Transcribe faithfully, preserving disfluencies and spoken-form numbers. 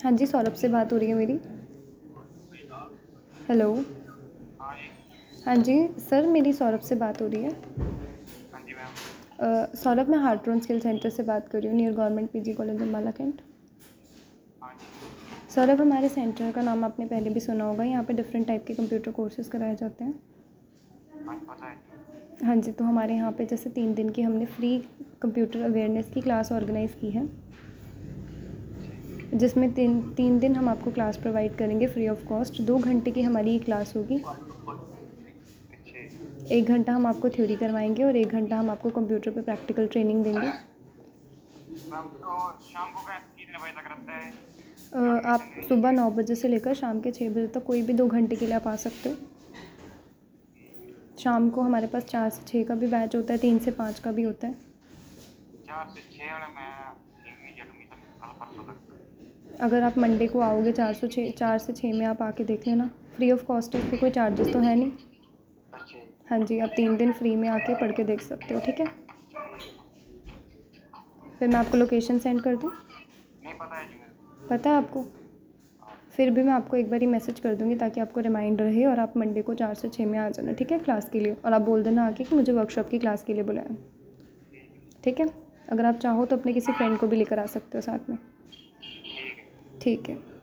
हाँ जी, सौरभ से बात हो रही है मेरी। हेलो। हाँ जी। हाँ जी सर, मेरी सौरभ से बात हो रही है। हाँ जी मैम। अ, सौरभ, मैं हार्ट्रोन स्किल सेंटर से बात कर रही हूँ, near government PG college Ambala cantt. हाँ जी। सौरभ, हमारे सेंटर का नाम आपने पहले भी सुना होगा। यहाँ पे डिफरेंट टाइप के कंप्यूटर कोर्सेज़ कराए जाते हैं। हाँ जी, पता है जी। हाँ जी, तो हमारे यहाँ पे जैसे तीन दिन की हमने फ्री कंप्यूटर अवेयरनेस की क्लास ऑर्गेनाइज़ की है, अच्छा जी। जिसमें तीन तीन दिन हम आपको क्लास प्रोवाइड करेंगे फ्री ऑफ कॉस्ट। दो घंटे की हमारी ये क्लास होगी। अच्छा जी। एक घंटा हम आपको थ्योरी करवाएंगे और एक घंटा हम आपको कंप्यूटर पे प्रैक्टिकल ट्रेनिंग देंगे। मैम तो शाम को कै कितने बजे तक रहता है अ, एडमिशन आप के लिए? सुबह नौ बजे से लेकर शाम के छः बजे तक कोई भी दो घंटे के लिए आप आ सकते हो। शाम को हमारे पास चार से छः का भी बैच होता है, तीन से पाँच का भी होता है। चार से छः वाले में इमीडिएट एडमिशन कल परसों तक। अगर आप मंडे को आओगे चार सौ छः चार से छः में आप आके देख लेना। फ्री ऑफ कॉस्ट है, इसके कोई चार्जेस तो है नहीं। अच्छा जी। हाँ जी, आप तीन दिन फ्री में आके पढ़ के देख सकते हो, ठीक है। फिर मैं आपको लोकेशन सेंड कर दूँ? नहीं पता है जी मेरे को। पता है आपको? हाँ। फिर भी मैं आपको एक बारी मैसेज कर दूँगी ताकि आपको रिमाइंडर रहे और आप मंडे को चार से छः में आ जाना, ठीक है, क्लास के लिए। और आप बोल देना आके कि मुझे वर्कशॉप की क्लास के लिए बुलाया, ठीक है। ठीक है। अगर आप चाहो तो अपने किसी फ्रेंड को भी लेकर आ सकते हो साथ में। ठीक है। ठीक है।